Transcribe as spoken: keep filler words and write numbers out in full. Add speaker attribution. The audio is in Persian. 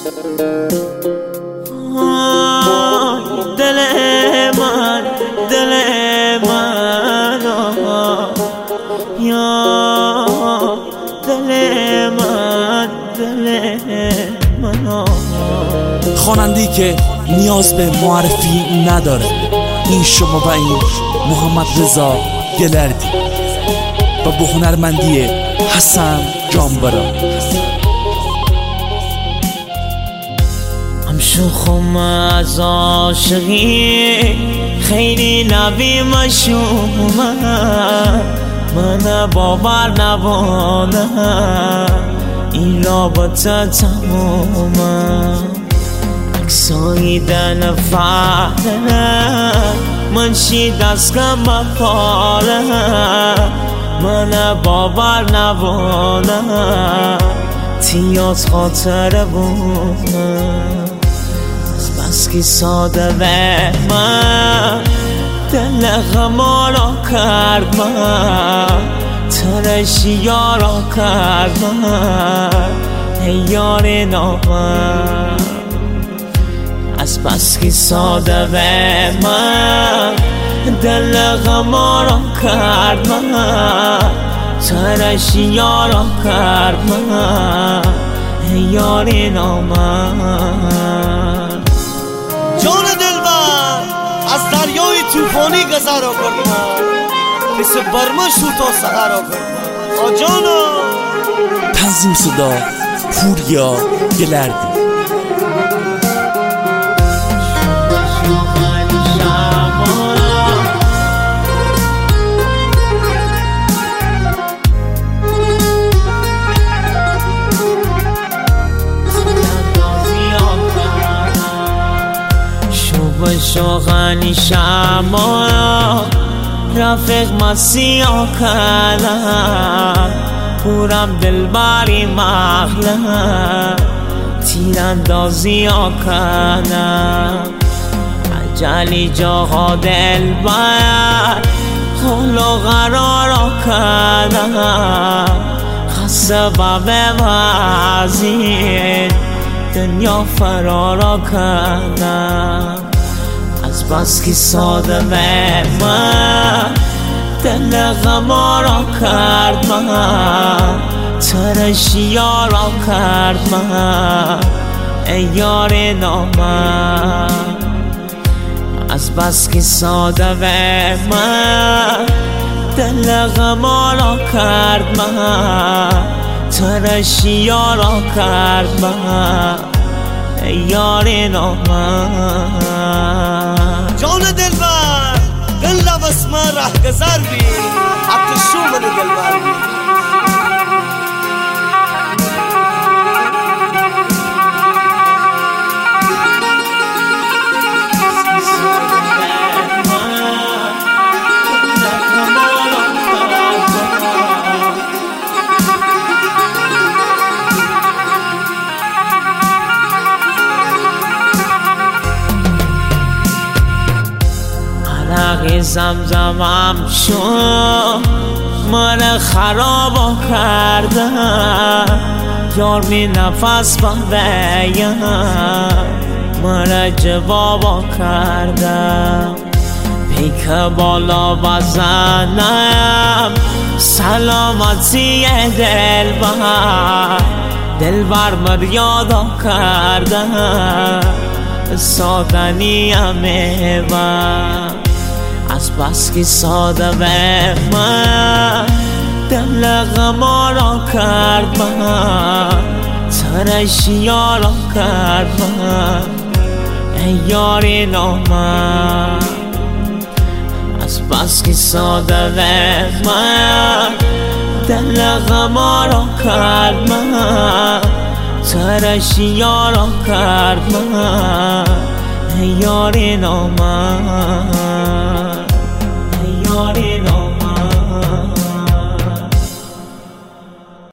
Speaker 1: دل من دل من یا دل من دل من.
Speaker 2: خواننده‌ای که نیاز به معرفی نداره، این شما و این محمد رضا گلردی و به هنرمندی حسن جانبرا.
Speaker 1: هم شوخم از عاشقی خیلی نبی مشومه، من باور نبانم این رابطه تمومه. عکسایی دن فعله من چی دست کم بپاره، من باور نبانم تیاز خاطر بومه. از بس که ساده به من دل غما را کرد، من ترشی را کرد من ای یار نامم. از بس که ساده به من دل غما را کرد، من ترشی را کرد من ای یار نامم.
Speaker 3: جان دلبر از دریای توفانی گذرا کردم، مثل برما شو تا سهرا کردم آجانا.
Speaker 2: تنظیم صدا پوریا گلردی.
Speaker 1: شوغانی شما رفیق مسیح کردم، پورم دلبری مغلم تیراندازی کردم. عجلی جاها دلبر حال و قرار کردم، خسته به وزین دنیا فرارا کردم. از بس که ساده به من دل غما را کرد، من ترشی را کرد من ای یار نامم. از بس که ساده به من دل غما را کرد، من ترشی را کرد من ای یار نامم.
Speaker 3: جان دلبر دل لبس من ره گذر بی، حتی شو من دلبر بی.
Speaker 1: زمزمم شو من خراب کردم، یار می نفس بهم من جواب کردم. پیک بالا بزنم سلامتی دلبر، دلبر مریادا کردم سادنیم من. از بس که ساده به من دل غما را کرد، من ترشی را کرد من ای یار نامم. از بس که ساده به من دل غما را کرد، من ترشی را کرد من ای یار نامم.